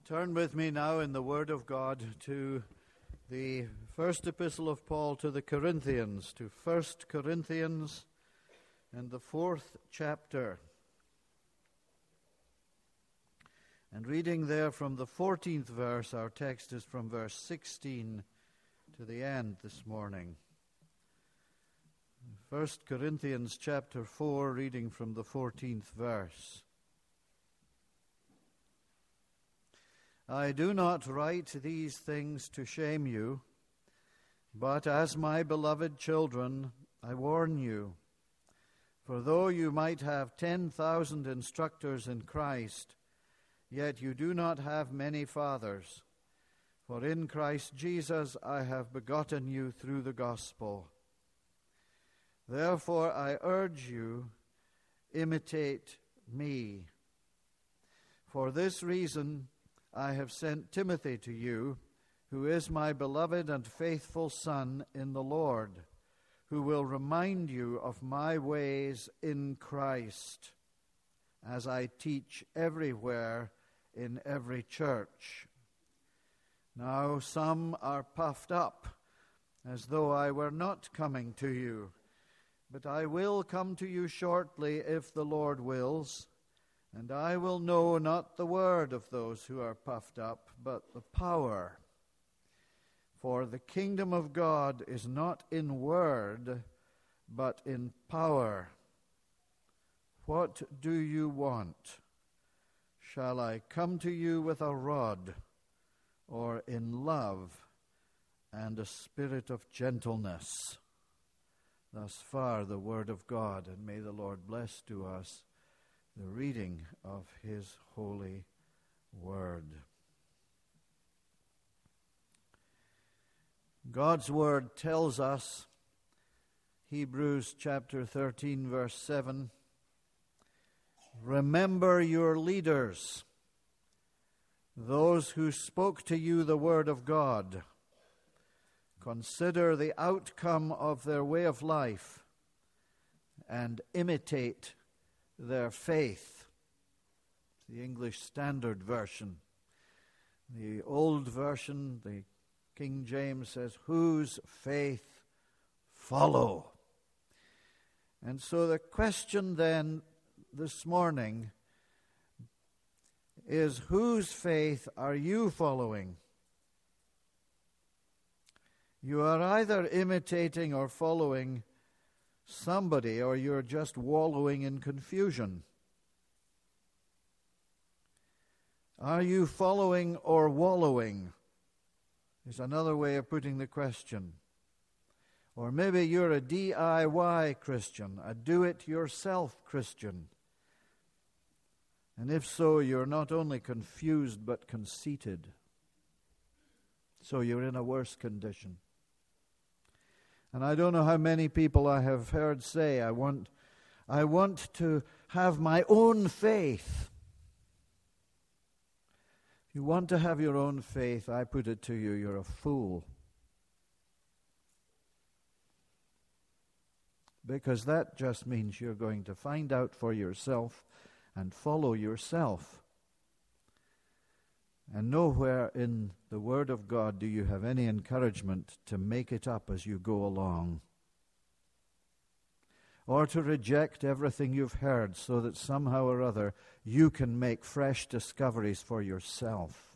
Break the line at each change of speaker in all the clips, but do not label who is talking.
Turn with me now in the Word of God to the first epistle of Paul to the Corinthians, to 1 Corinthians and the 4th chapter. And reading there from the 14th verse, our text is from verse 16 to the end this morning. 1 Corinthians chapter 4, reading from the 14th verse. I do not write these things to shame you, but as my beloved children, I warn you. For though you might have 10,000 instructors in Christ, yet you do not have many fathers. For in Christ Jesus I have begotten you through the gospel. Therefore I urge you, imitate me. For this reason I have sent Timothy to you, who is my beloved and faithful son in the Lord, who will remind you of my ways in Christ, as I teach everywhere in every church. Now some are puffed up, as though I were not coming to you, but I will come to you shortly if the Lord wills. And I will know not the word of those who are puffed up, but the power. For the kingdom of God is not in word, but in power. What do you want? Shall I come to you with a rod, or in love and a spirit of gentleness? Thus far the word of God, and may the Lord bless to us the reading of his holy word. God's word tells us, Hebrews chapter 13, verse 7, remember your leaders, those who spoke to you the word of God. Consider the outcome of their way of life and imitate their faith. The English Standard Version. The old version, the King James, says, whose faith follow. And so the question then this morning is, whose faith are you following? You are either imitating or following somebody, or you're just wallowing in confusion. Are you following or wallowing? Is another way of putting the question. Or maybe you're a DIY Christian, a do-it-yourself Christian. And if so, you're not only confused but conceited. So you're in a worse condition. And I don't know how many people I have heard say, I want to have my own faith. If you want to have your own faith, I put it to you, you're a fool. Because that just means you're going to find out for yourself and follow yourself. And nowhere in the Word of God do you have any encouragement to make it up as you go along, or to reject everything you've heard so that somehow or other you can make fresh discoveries for yourself.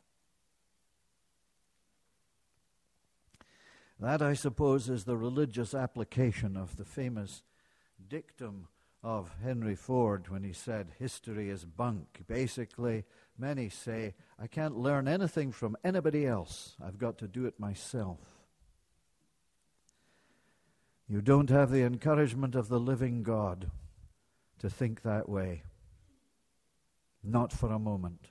That, I suppose, is the religious application of the famous dictum of Henry Ford when he said, history is bunk. Basically, many say, I can't learn anything from anybody else. I've got to do it myself. You don't have the encouragement of the living God to think that way. Not for a moment.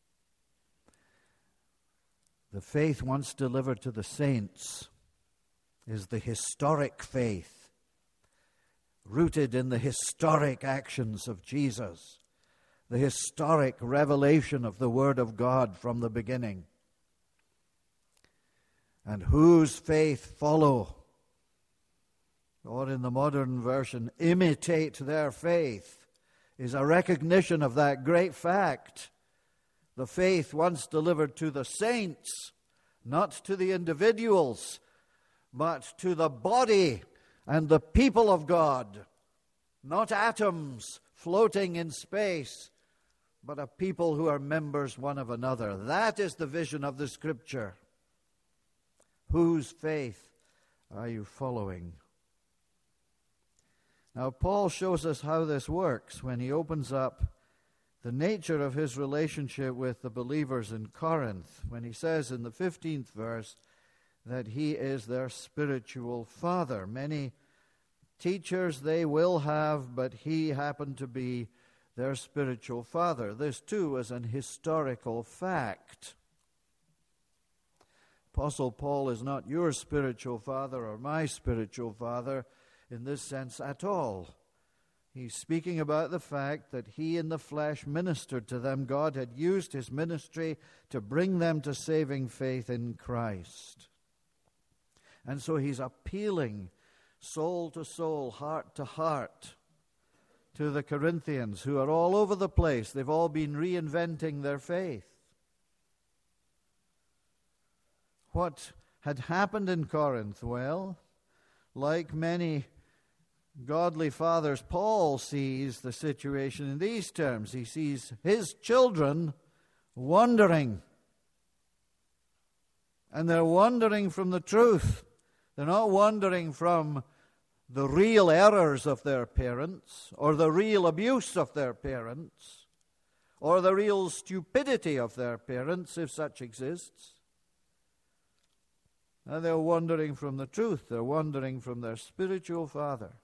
The faith once delivered to the saints is the historic faith, rooted in the historic actions of Jesus, the historic revelation of the Word of God from the beginning. And whose faith follow, or in the modern version, imitate their faith, is a recognition of that great fact. The faith once delivered to the saints, not to the individuals, but to the body and the people of God. Not atoms floating in space, but a people who are members one of another. That is the vision of the Scripture. Whose faith are you following? Now, Paul shows us how this works when he opens up the nature of his relationship with the believers in Corinth, when he says in the 15th verse that he is their spiritual father. Many teachers they will have, but he happened to be their spiritual father. This, too, is an historical fact. Apostle Paul is not your spiritual father or my spiritual father in this sense at all. He's speaking about the fact that he in the flesh ministered to them. God had used his ministry to bring them to saving faith in Christ. And so he's appealing soul to soul, heart to heart, to the Corinthians who are all over the place. They've all been reinventing their faith. What had happened in Corinth? Well, like many godly fathers, Paul sees the situation in these terms. He sees his children wandering. And they're wandering from the truth. They're not wandering from the real errors of their parents, or the real abuse of their parents, or the real stupidity of their parents, if such exists. And they're wandering from the truth. They're wandering from their spiritual father.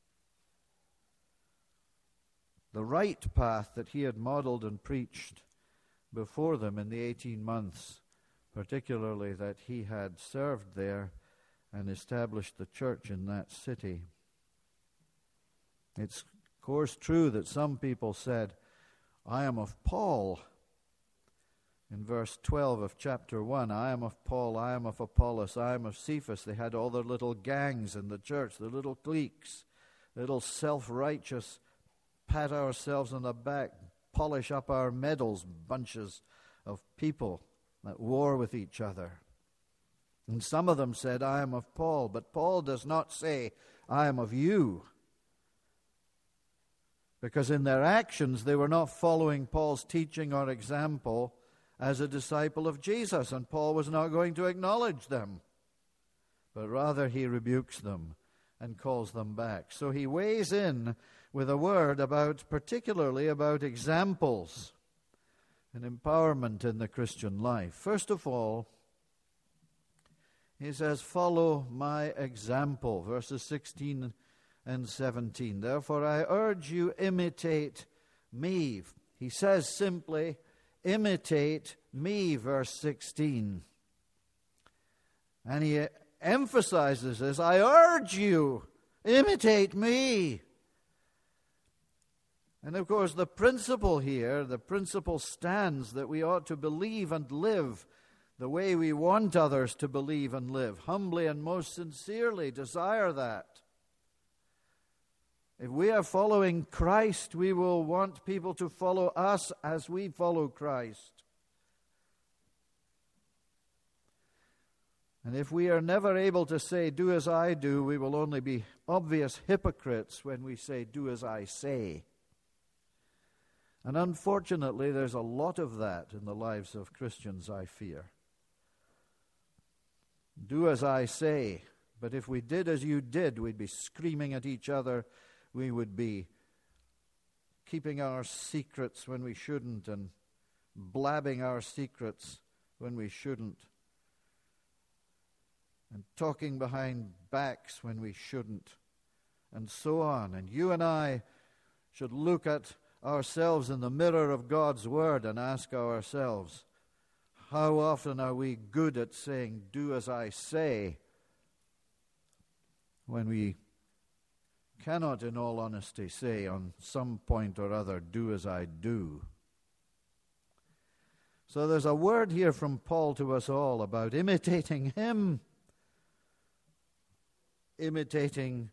The right path that he had modeled and preached before them in the 18 months, particularly that he had served there and established the church in that city. It's, of course, true that some people said, I am of Paul. In verse 12 of chapter 1, I am of Paul, I am of Apollos, I am of Cephas. They had all their little gangs in the church, their little cliques, little self-righteous, pat ourselves on the back, polish up our medals, bunches of people that war with each other. And some of them said, I am of Paul. But Paul does not say, I am of you. Because in their actions, they were not following Paul's teaching or example as a disciple of Jesus. And Paul was not going to acknowledge them. But rather he rebukes them and calls them back. So he weighs in with a word particularly about examples and empowerment in the Christian life. First of all, he says, follow my example, verses 16 and 17. Therefore I urge you, imitate me. He says simply, imitate me, verse 16. And he emphasizes this, I urge you, imitate me. And of course the principle here, the principle stands that we ought to believe and live the way we want others to believe and live, humbly and most sincerely desire that. If we are following Christ, we will want people to follow us as we follow Christ. And if we are never able to say, do as I do, we will only be obvious hypocrites when we say, do as I say. And unfortunately, there's a lot of that in the lives of Christians, I fear. Do as I say. But if we did as you did, we'd be screaming at each other. We would be keeping our secrets when we shouldn't and blabbing our secrets when we shouldn't and talking behind backs when we shouldn't and so on. And you and I should look at ourselves in the mirror of God's Word and ask ourselves, how often are we good at saying, do as I say, when we cannot in all honesty say on some point or other, do as I do? So there's a word here from Paul to us all about imitating him, imitating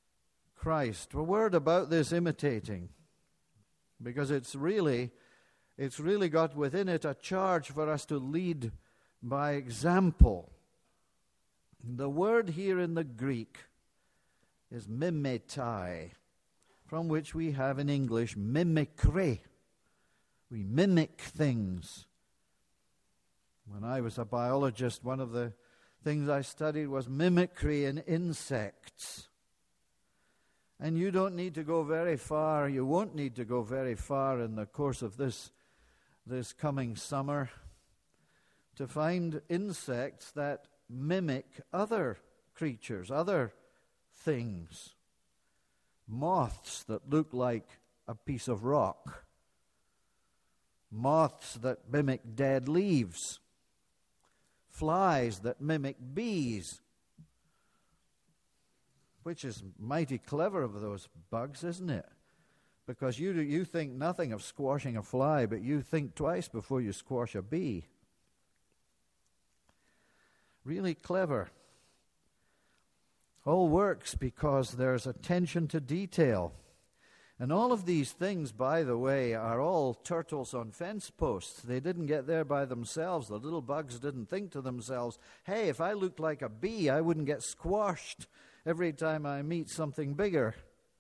Christ. A word about this imitating, because it's really it's really got within it a charge for us to lead by example. The word here in the Greek is mimetai, from which we have in English mimicry. We mimic things. When I was a biologist, one of the things I studied was mimicry in insects. And you don't need to go very far, you won't need to go very far in the course of this coming summer to find insects that mimic other creatures, other things. Moths that look like a piece of rock. Moths that mimic dead leaves. Flies that mimic bees. Which is mighty clever of those bugs, isn't it? Because you think nothing of squashing a fly, but you think twice before you squash a bee. Really clever. All works because there's attention to detail. And all of these things, by the way, are all turtles on fence posts. They didn't get there by themselves. The little bugs didn't think to themselves, hey, if I looked like a bee, I wouldn't get squashed every time I meet something bigger.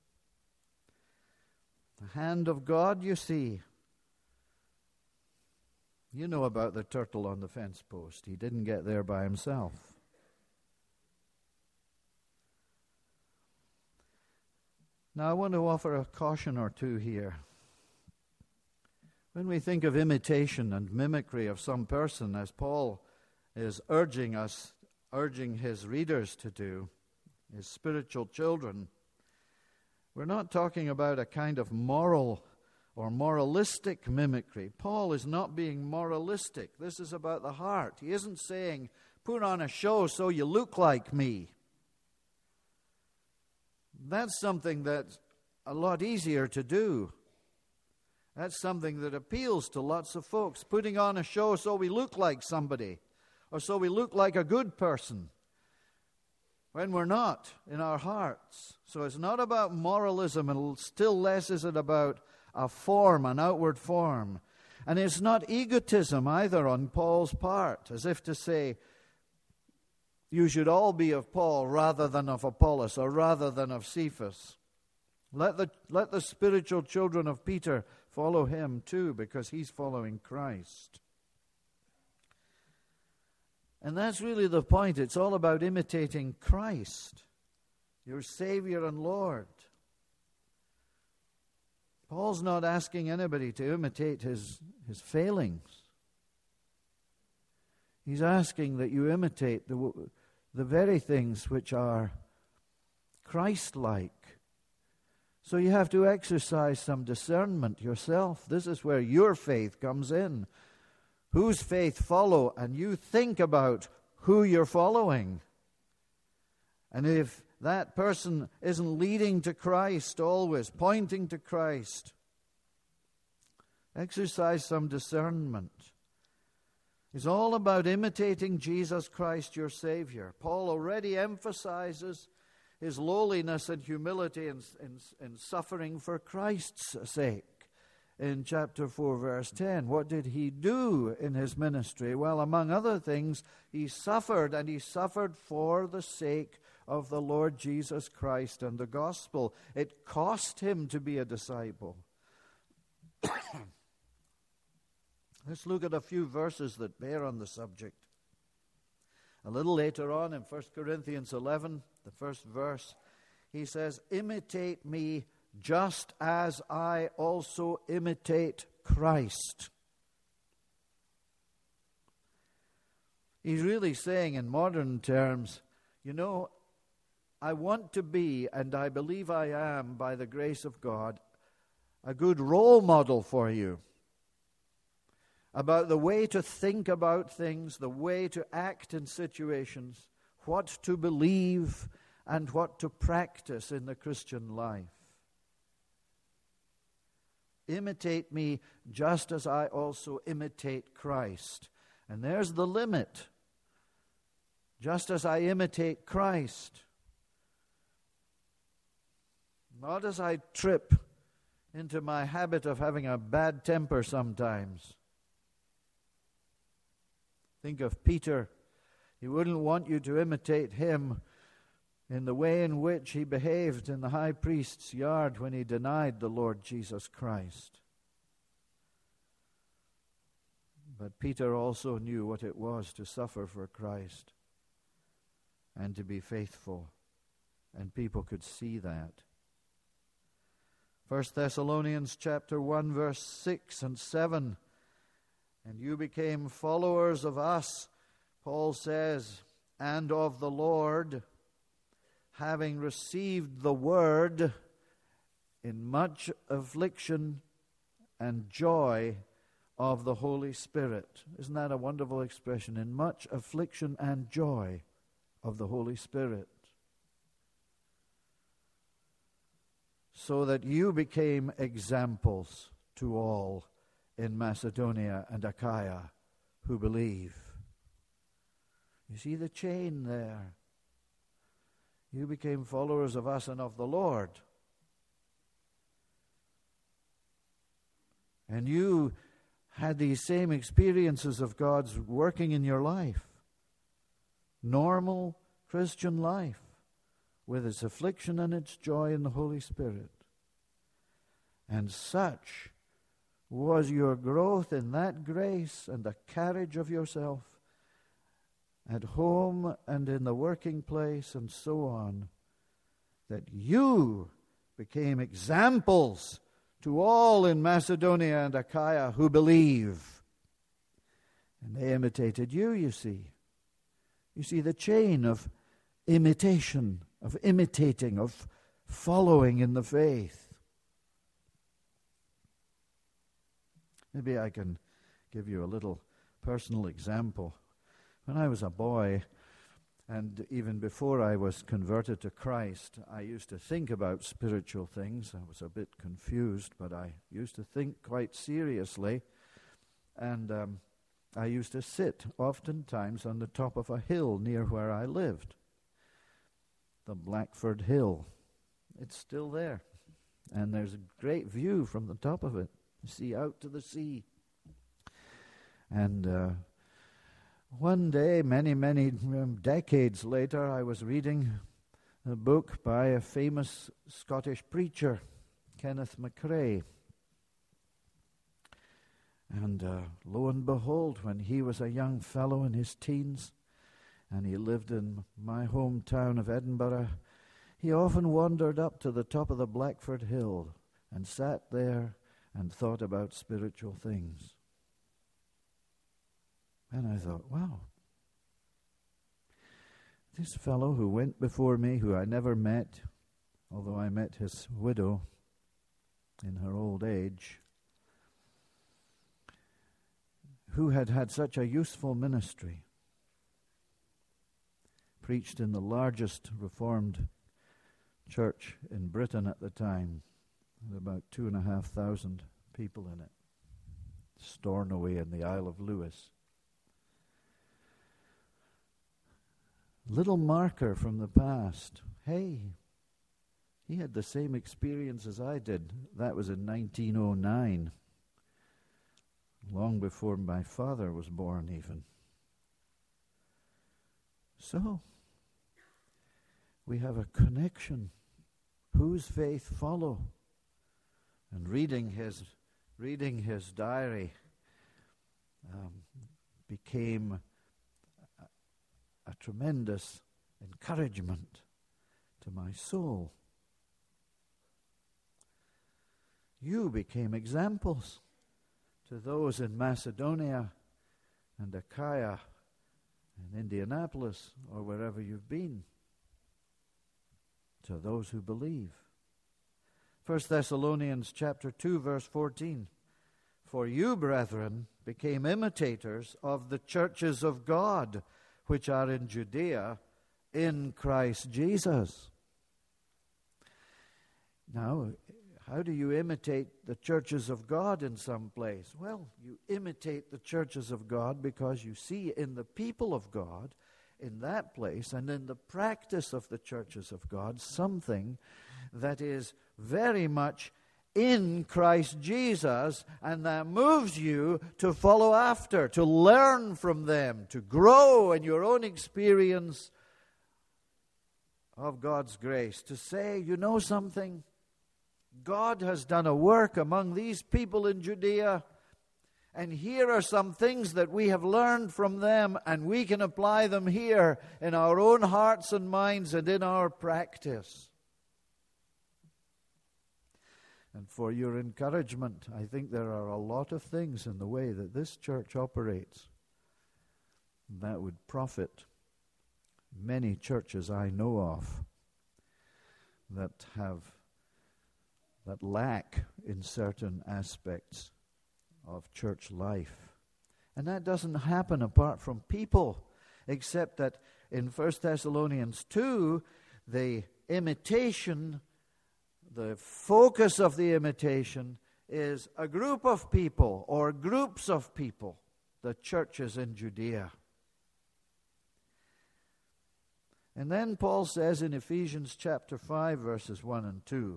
The hand of God, you see. You know about the turtle on the fence post. He didn't get there by himself. Now, I want to offer a caution or two here. When we think of imitation and mimicry of some person, as Paul is urging his readers to do, his spiritual children, we're not talking about a kind of moral or moralistic mimicry. Paul is not being moralistic. This is about the heart. He isn't saying, put on a show so you look like me. That's something that's a lot easier to do. That's something that appeals to lots of folks. Putting on a show so we look like somebody, or so we look like a good person, when we're not in our hearts. So it's not about moralism, and still less is it about a form, an outward form. And it's not egotism either on Paul's part, as if to say, you should all be of Paul rather than of Apollos, or rather than of Cephas. Let the spiritual children of Peter follow him too, because he's following Christ. And that's really the point. It's all about imitating Christ, your Savior and Lord. Paul's not asking anybody to imitate his failings. He's asking that you imitate the very things which are Christ-like. So you have to exercise some discernment yourself. This is where your faith comes in. Whose faith follow? And you think about who you're following. And if that person isn't leading to Christ always, pointing to Christ, exercise some discernment. It's all about imitating Jesus Christ, your Savior. Paul already emphasizes his lowliness and humility in suffering for Christ's sake. In chapter 4, verse 10, what did he do in his ministry? Well, among other things, he suffered, and he suffered for the sake of the Lord Jesus Christ and the gospel. It cost him to be a disciple. Let's look at a few verses that bear on the subject. A little later on in 1 Corinthians 11, the first verse, he says, imitate me just as I also imitate Christ. He's really saying in modern terms, I want to be, and I believe I am, by the grace of God, a good role model for you about the way to think about things, the way to act in situations, what to believe, and what to practice in the Christian life. Imitate me just as I also imitate Christ. And there's the limit. Just as I imitate Christ. Not as I trip into my habit of having a bad temper sometimes. Think of Peter. He wouldn't want you to imitate him in the way in which he behaved in the high priest's yard when he denied the Lord Jesus Christ. But Peter also knew what it was to suffer for Christ and to be faithful, and people could see that. 1 Thessalonians chapter 1, verse 6 and 7. And you became followers of us, Paul says, and of the Lord, having received the word in much affliction and joy of the Holy Spirit. Isn't that a wonderful expression? In much affliction and joy of the Holy Spirit. So that you became examples to all in Macedonia and Achaia who believe. You see the chain there. You became followers of us and of the Lord. And you had these same experiences of God's working in your life. Normal Christian life with its affliction and its joy in the Holy Spirit. And such was your growth in that grace and the carriage of yourself at home and in the working place and so on, that you became examples to all in Macedonia and Achaia who believe. And they imitated you, you see. You see the chain of imitation, of imitating, of following in the faith. Maybe I can give you a little personal example. When I was a boy, and even before I was converted to Christ, I used to think about spiritual things. I was a bit confused, but I used to think quite seriously. And I used to sit oftentimes on the top of a hill near where I lived, the Blackford Hill. It's still there, and there's a great view from the top of it. You see out to the sea. And one day, many decades later, I was reading a book by a famous Scottish preacher, Kenneth McRae. And lo and behold, when he was a young fellow in his teens, and he lived in my hometown of Edinburgh, he often wandered up to the top of the Blackford Hill and sat there and thought about spiritual things. And I thought, wow, this fellow who went before me, who I never met, although I met his widow in her old age, who had had such a useful ministry, preached in the largest Reformed church in Britain at the time, with about 2,500 people in it, Stornoway in the Isle of Lewis. Little marker from the past. Hey, he had the same experience as I did. That was in 1909, long before my father was born even. So, we have a connection. Whose faith follow? And reading his diary became a tremendous encouragement to my soul. You became examples to those in Macedonia and Achaia and Indianapolis or wherever you've been, to those who believe. 1 Thessalonians chapter 2, verse 14. For you, brethren, became imitators of the churches of God, which are in Judea, in Christ Jesus. Now, how do you imitate the churches of God in some place? Well, you imitate the churches of God because you see in the people of God, in that place, and in the practice of the churches of God, something that is very much in Christ Jesus, and that moves you to follow after, to learn from them, to grow in your own experience of God's grace, to say, you know something? God has done a work among these people in Judea, and here are some things that we have learned from them, and we can apply them here in our own hearts and minds and in our practice. And for your encouragement, I think there are a lot of things in the way that this church operates that would profit many churches I know of that lack in certain aspects of church life. And that doesn't happen apart from people, except that in 1 Thessalonians 2, the focus of the imitation is a group of people or groups of people, the churches in Judea. And then Paul says in Ephesians chapter 5, verses 1 and 2,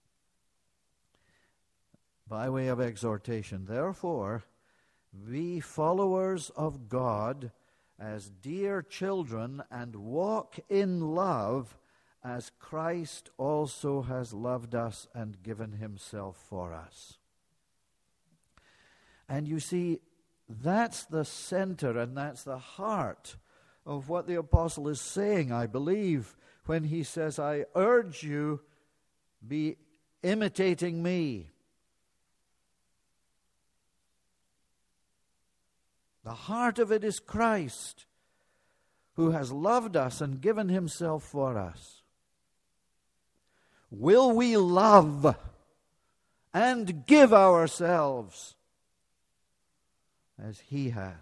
by way of exhortation, therefore, be followers of God as dear children, and walk in love as Christ also has loved us and given himself for us. And you see, that's the center and that's the heart of what the apostle is saying, I believe, when he says, I urge you, be imitating me. The heart of it is Christ, who has loved us and given himself for us. Will we love and give ourselves as he has?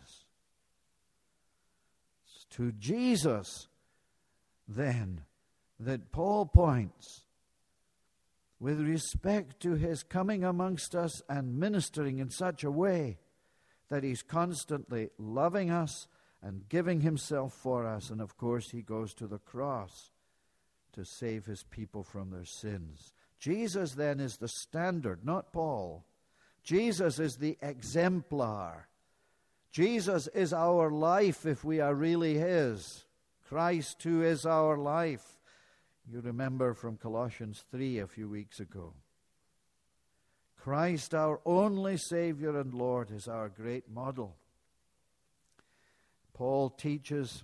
It's to Jesus, then, that Paul points with respect to his coming amongst us and ministering in such a way that he's constantly loving us and giving himself for us. And of course, he goes to the cross to save his people from their sins. Jesus then is the standard, not Paul. Jesus is the exemplar. Jesus is our life if we are really his. Christ, who is our life. You remember from Colossians 3 a few weeks ago. Christ, our only Savior and Lord, is our great model. Paul teaches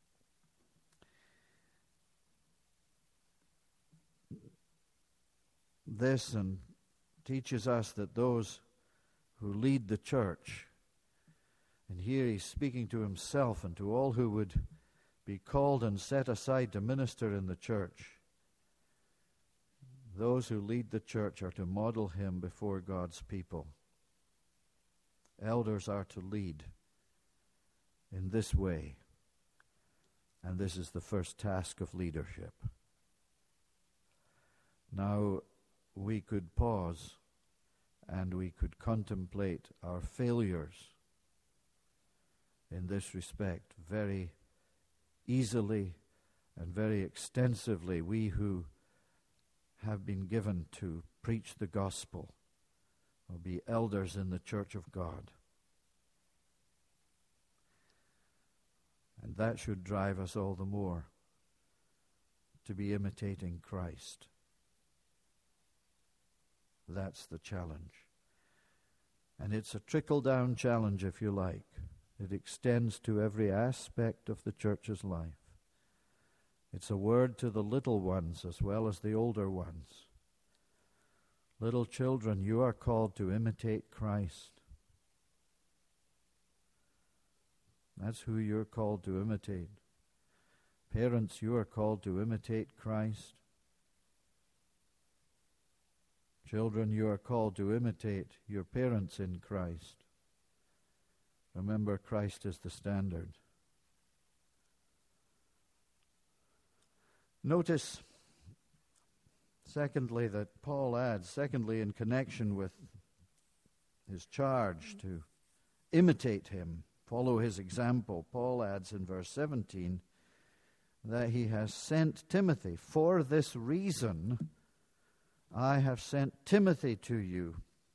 this and teaches us that those who lead the church, and here he's speaking to himself and to all who would be called and set aside to minister in the church, those who lead the church are to model him before God's people. Elders are to lead in this way, and this is the first task of leadership. Now, we could pause and we could contemplate our failures in this respect very easily and very extensively. We who have been given to preach the gospel or be elders in the church of God. And that should drive us all the more to be imitating Christ. That's the challenge. And it's a trickle-down challenge, if you like. It extends to every aspect of the church's life. It's a word to the little ones as well as the older ones. Little children, you are called to imitate Christ. That's who you're called to imitate. Parents, you are called to imitate Christ. Children, you are called to imitate your parents in Christ. Remember, Christ is the standard. Notice, secondly, that Paul adds, in connection with his charge to imitate him, follow his example, Paul adds in verse 17 that he has sent Timothy for this reason, I have sent Timothy to you.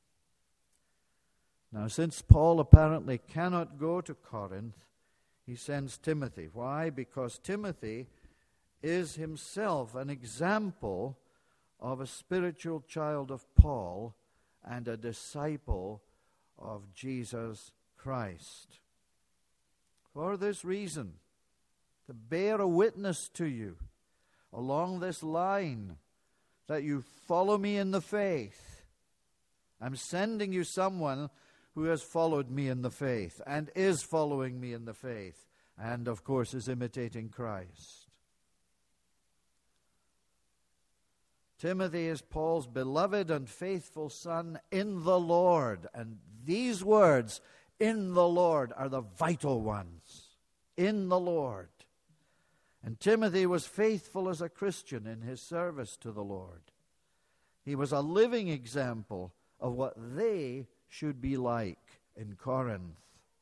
Now, since Paul apparently cannot go to Corinth, he sends Timothy. Why? Because Timothy is himself an example of a spiritual child of Paul and a disciple of Jesus Christ. For this reason, to bear a witness to you along this line, that you follow me in the faith. I'm sending you someone who has followed me in the faith and is following me in the faith and, of course, is imitating Christ. Timothy is Paul's beloved and faithful son in the Lord. And these words, in the Lord, are the vital ones. In the Lord. And Timothy was faithful as a Christian in his service to the Lord. He was a living example of what they should be like in Corinth.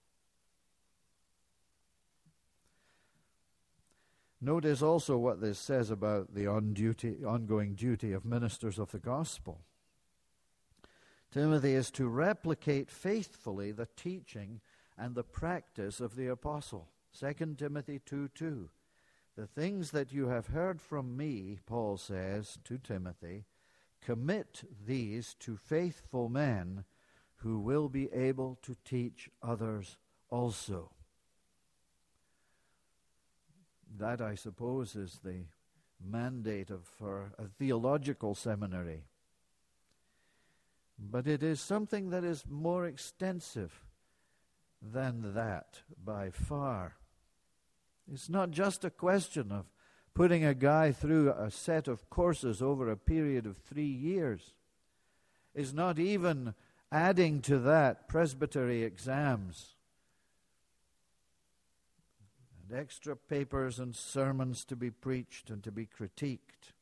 Notice also what this says about the ongoing duty of ministers of the gospel. Timothy is to replicate faithfully the teaching and the practice of the apostle. 2 Timothy 2:2. The things that you have heard from me, Paul says to Timothy, commit these to faithful men who will be able to teach others also. That, I suppose, is the mandate for a theological seminary. But it is something that is more extensive than that by far. It's not just a question of putting a guy through a set of courses over a period of 3 years. It's not even adding to that presbytery exams and extra papers and sermons to be preached and to be critiqued.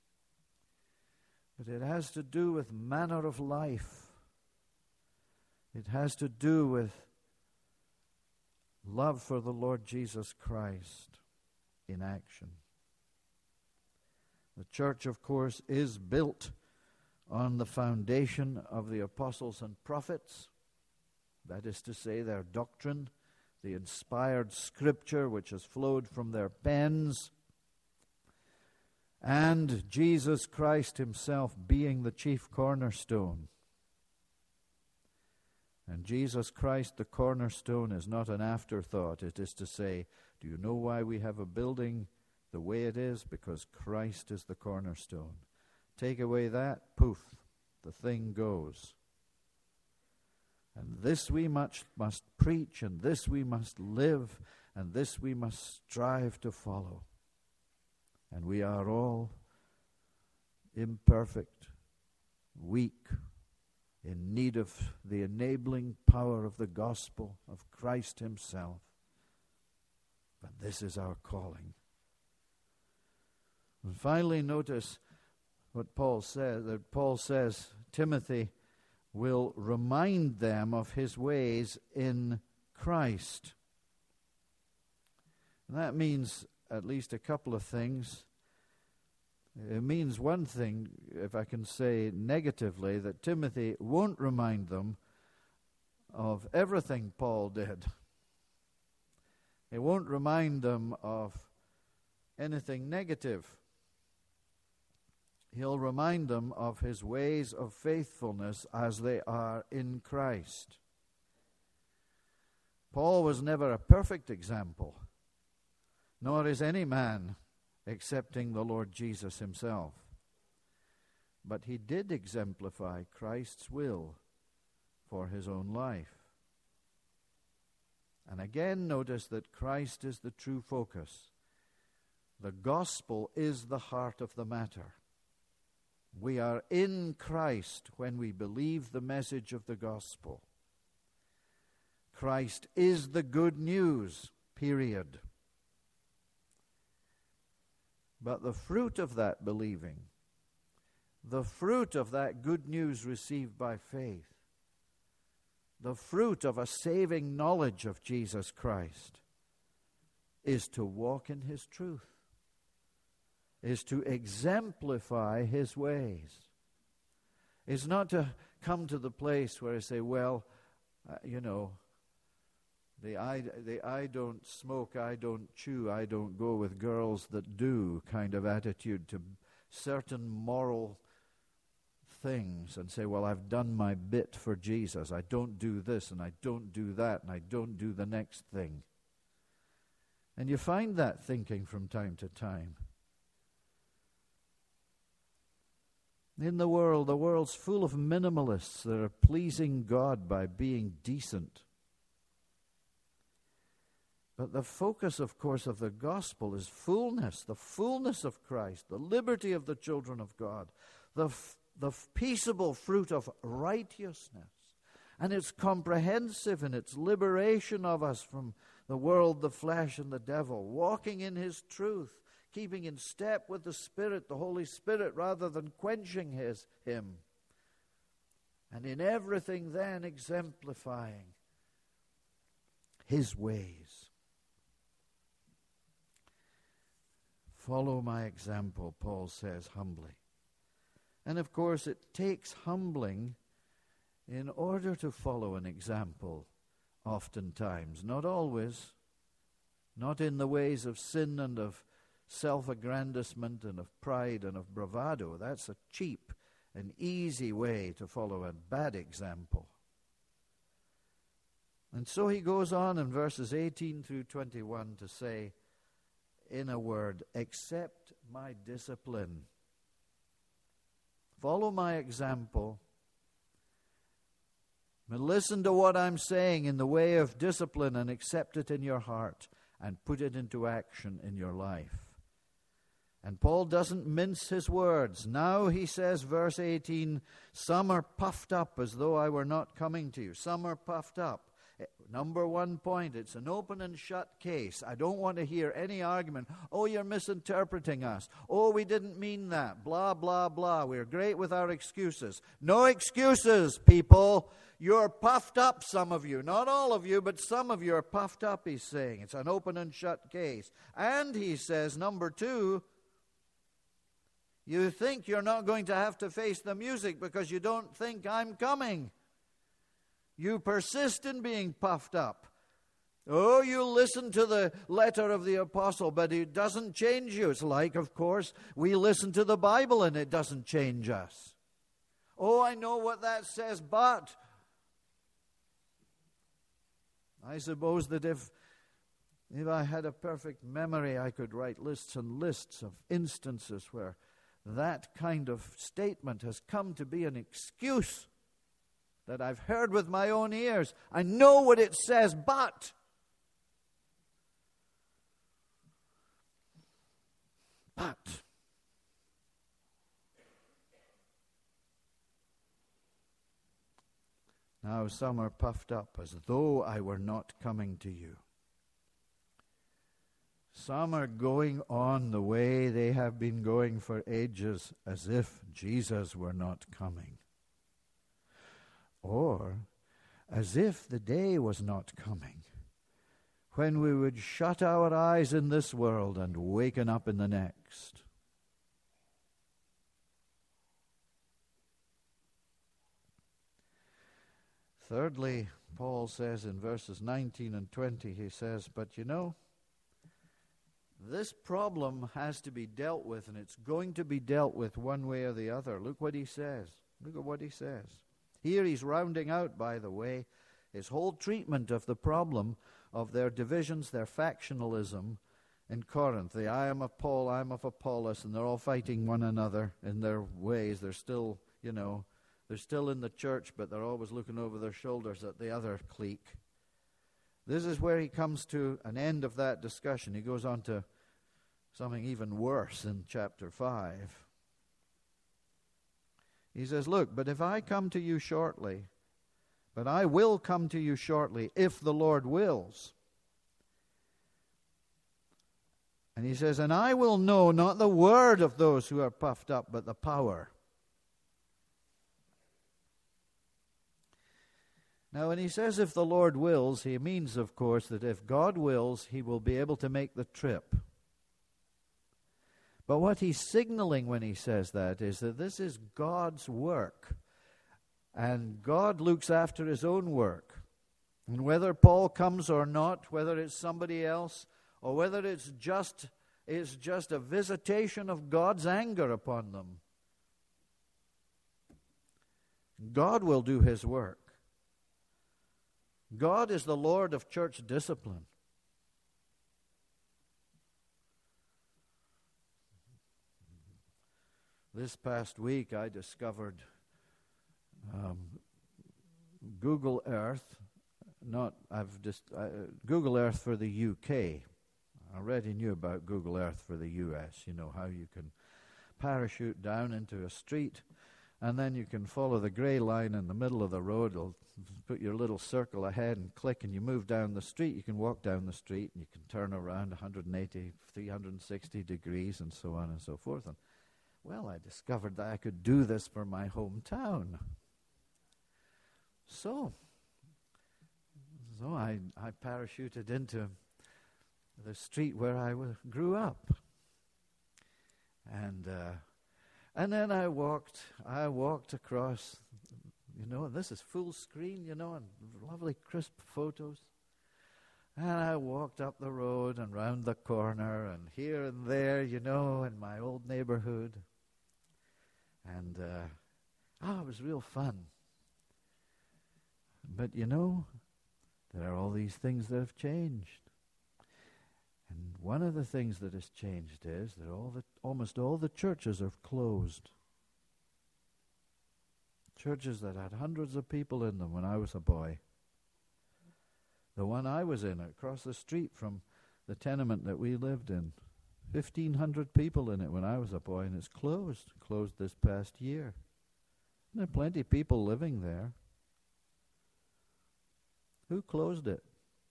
But it has to do with manner of life. It has to do with love for the Lord Jesus Christ in action. The church, of course, is built on the foundation of the apostles and prophets. That is to say, their doctrine, the inspired scripture which has flowed from their pens, and Jesus Christ himself being the chief cornerstone. And Jesus Christ, the cornerstone, is not an afterthought. It is to say, do you know why we have a building the way it is? Because Christ is the cornerstone. Take away that, poof, the thing goes. And this we must preach, and this we must live, and this we must strive to follow. And we are all imperfect, weak, in need of the enabling power of the gospel of Christ himself. But this is our calling. And finally, notice what Paul says. That Paul says Timothy will remind them of his ways in Christ. And that means at least a couple of things. It means one thing, if I can say negatively, that Timothy won't remind them of everything Paul did. He won't remind them of anything negative. He'll remind them of his ways of faithfulness as they are in Christ. Paul was never a perfect example, nor is any man excepting the Lord Jesus himself. But he did exemplify Christ's will for his own life. And again, notice that Christ is the true focus. The gospel is the heart of the matter. We are in Christ when we believe the message of the gospel. Christ is the good news, period. But the fruit of that believing, the fruit of that good news received by faith, the fruit of a saving knowledge of Jesus Christ, is to walk in his truth, is to exemplify his ways. is not to come to the place where I say, well, the I don't smoke, I don't chew, I don't go with girls that do kind of attitude to certain moral things and say, well, I've done my bit for Jesus. I don't do this and I don't do that and I don't do the next thing. And you find that thinking from time to time. In the world's full of minimalists that are pleasing God by being decent. But the focus, of course, of the gospel is fullness, the fullness of Christ, the liberty of the children of God, the peaceable fruit of righteousness. And it's comprehensive in its liberation of us from the world, the flesh, and the devil, walking in His truth, keeping in step with the Spirit, the Holy Spirit, rather than quenching Him. And in everything then exemplifying His ways. Follow my example, Paul says humbly. And of course it takes humbling in order to follow an example oftentimes. Not always. Not in the ways of sin and of self-aggrandizement and of pride and of bravado. That's a cheap and easy way to follow a bad example. And so he goes on in verses 18 through 21 to say, in a word, accept my discipline. Follow my example. And listen to what I'm saying in the way of discipline and accept it in your heart and put it into action in your life. And Paul doesn't mince his words. Now he says, verse 18, some are puffed up as though I were not coming to you. Some are puffed up. Number one point, it's an open and shut case. I don't want to hear any argument. Oh, you're misinterpreting us. Oh, we didn't mean that. Blah, blah, blah. We're great with our excuses. No excuses, people. You're puffed up, some of you. Not all of you, but some of you are puffed up, he's saying. It's an open and shut case. And he says, number two, you think you're not going to have to face the music because you don't think I'm coming. You persist in being puffed up. Oh, you listen to the letter of the apostle, but it doesn't change you. It's like, of course, we listen to the Bible and it doesn't change us. Oh, I know what that says, but I suppose that if I had a perfect memory, I could write lists and lists of instances where that kind of statement has come to be an excuse that I've heard with my own ears. I know what it says, but now some are puffed up as though I were not coming to you. Some are going on the way they have been going for ages as if Jesus were not coming. Or as if the day was not coming when we would shut our eyes in this world and waken up in the next. Thirdly, Paul says in verses 19 and 20, he says, but you know, this problem has to be dealt with, and it's going to be dealt with one way or the other. Look what he says. Look at what he says. Here he's rounding out, by the way, his whole treatment of the problem of their divisions, their factionalism in Corinth. The I am of Paul, I am of Apollos, and they're all fighting one another in their ways. They're still, they're still in the church, but they're always looking over their shoulders at the other clique. This is where he comes to an end of that discussion. He goes on to something even worse in chapter 5. He says, look, but if I come to you shortly, but I will come to you shortly if the Lord wills. And he says, and I will know not the word of those who are puffed up, but the power. Now, when he says if the Lord wills, he means, of course, that if God wills, he will be able to make the trip. But what he's signaling when he says that is that this is God's work. And God looks after his own work. And whether Paul comes or not, whether it's somebody else, or whether it's just a visitation of God's anger upon them, God will do his work. God is the Lord of church discipline. This past week I discovered Google Earth. Google Earth for the UK. I already knew about Google Earth for the US. You know how you can parachute down into a street, and then you can follow the grey line in the middle of the road. It'll put your little circle ahead and click, and you move down the street. You can walk down the street, and you can turn around 180, 360 degrees, and so on and so forth. And well, I discovered that I could do this for my hometown. So I parachuted into the street where I grew up, and then I walked across. This is full screen, and lovely crisp photos. And I walked up the road and round the corner and here and there, in my old neighborhood. And it was real fun. But there are all these things that have changed. And one of the things that has changed is that almost all the churches have closed. Churches that had hundreds of people in them when I was a boy. The one I was in, across the street from the tenement that we lived in, 1,500 people in it when I was a boy, and it's closed this past year. And there are plenty of people living there. Who closed it?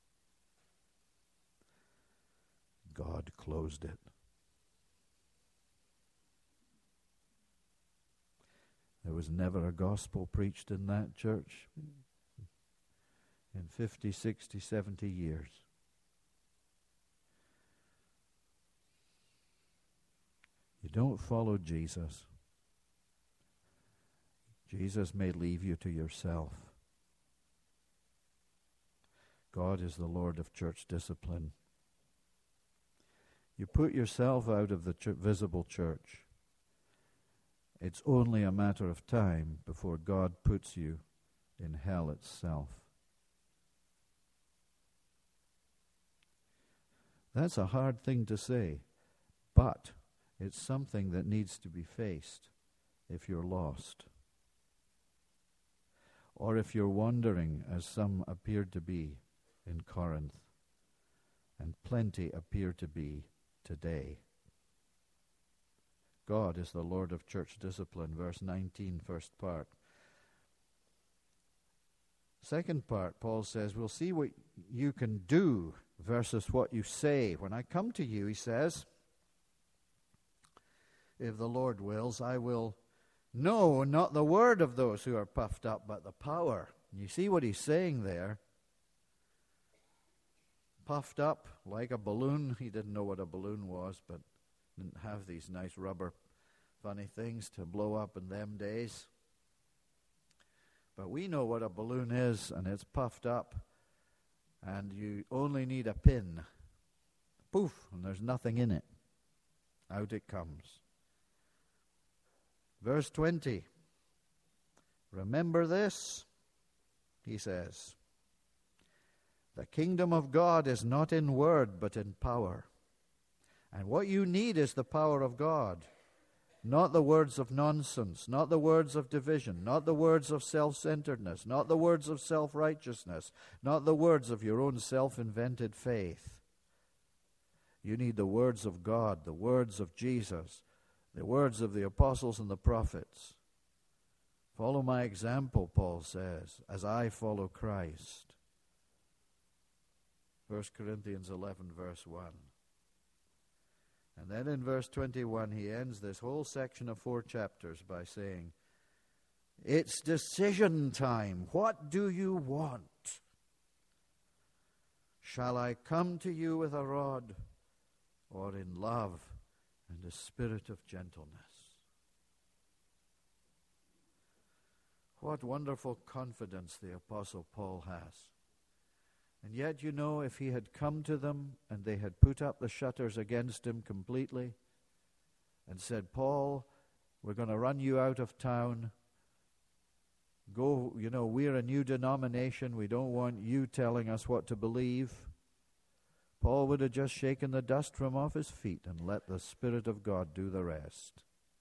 God closed it. There was never a gospel preached in that church in 50, 60, 70 years. You don't follow Jesus. Jesus may leave you to yourself. God is the Lord of church discipline. You put yourself out of the visible church. It's only a matter of time before God puts you in hell itself. That's a hard thing to say, but it's something that needs to be faced if you're lost. Or if you're wandering, as some appeared to be in Corinth, and plenty appear to be today. God is the Lord of church discipline, verse 19, first part. Second part, Paul says, we'll see what you can do versus what you say. When I come to you, he says, if the Lord wills, I will know not the word of those who are puffed up, but the power. And you see what he's saying there. Puffed up like a balloon. He didn't know what a balloon was, but didn't have these nice rubber funny things to blow up in them days. But we know what a balloon is, and it's puffed up, and you only need a pin. Poof, and there's nothing in it. Out it comes. Verse 20. Remember this, he says. The kingdom of God is not in word, but in power. And what you need is the power of God. Not the words of nonsense, not the words of division, not the words of self-centeredness, not the words of self-righteousness, not the words of your own self-invented faith. You need the words of God, the words of Jesus, the words of the apostles and the prophets. Follow my example, Paul says, as I follow Christ. 1 Corinthians 11, verse 1. And then in verse 21, he ends this whole section of 4 chapters by saying, it's decision time. What do you want? Shall I come to you with a rod, or in love and a spirit of gentleness? What wonderful confidence the Apostle Paul has. And yet, you know, if he had come to them and they had put up the shutters against him completely and said, Paul, we're going to run you out of town. Go, you know, we're a new denomination. We don't want you telling us what to believe. Paul would have just shaken the dust from off his feet and let the Spirit of God do the rest.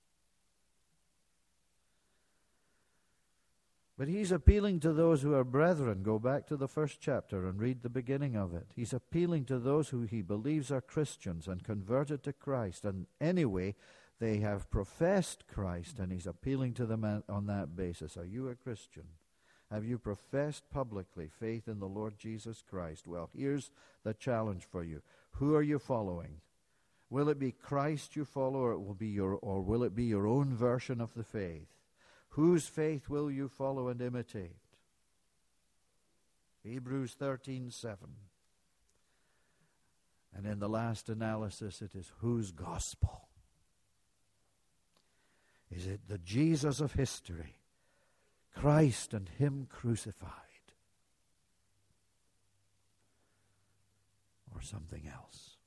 But he's appealing to those who are brethren. Go back to the first chapter and read the beginning of it. He's appealing to those who he believes are Christians and converted to Christ. And anyway, they have professed Christ, and he's appealing to them on that basis. Are you a Christian? Have you professed publicly faith in the Lord Jesus Christ? Well, here's the challenge for you. Who are you following? Will it be Christ you follow, or will it be your own version of the faith? Whose faith will you follow and imitate? Hebrews 13:7. And in the last analysis, it is whose gospel? Is it the Jesus of history, Christ and him crucified, or something else?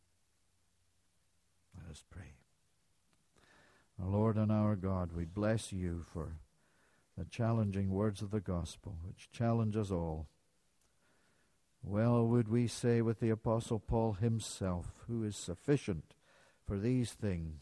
Let us pray. Our Lord and our God, we bless you for the challenging words of the gospel, which challenge us all. Well would we say with the Apostle Paul himself, who is sufficient for these things.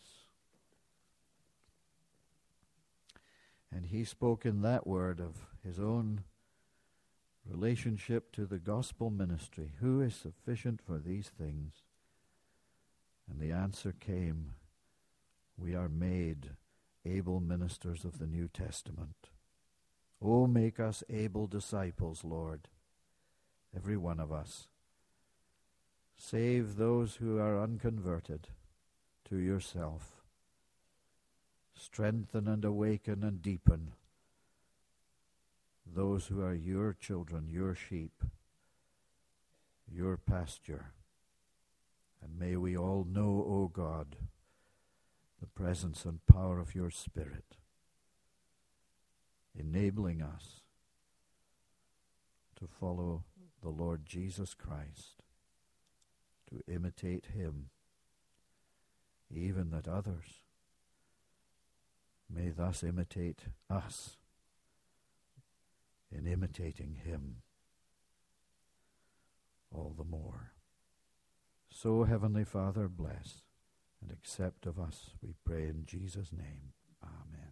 And he spoke in that word of his own relationship to the gospel ministry. Who is sufficient for these things? And the answer came, we are made able ministers of the New Testament. Oh, make us able disciples, Lord, every one of us. Save those who are unconverted to yourself. Strengthen and awaken and deepen those who are your children, your sheep, your pasture. And may we all know, O God, the presence and power of your Spirit, enabling us to follow the Lord Jesus Christ, to imitate him, even that others may thus imitate us in imitating him all the more. So, Heavenly Father, bless and accept of us, we pray in Jesus' name. Amen.